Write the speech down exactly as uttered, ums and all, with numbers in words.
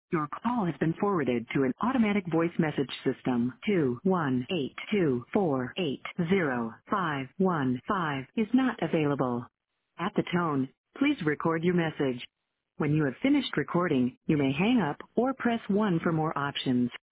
Your call has been forwarded to an automatic voice message system. two one eight two four eight zero five one five is not available. At the tone, please record your message. When you have finished recording, you may hang up or press one for more options.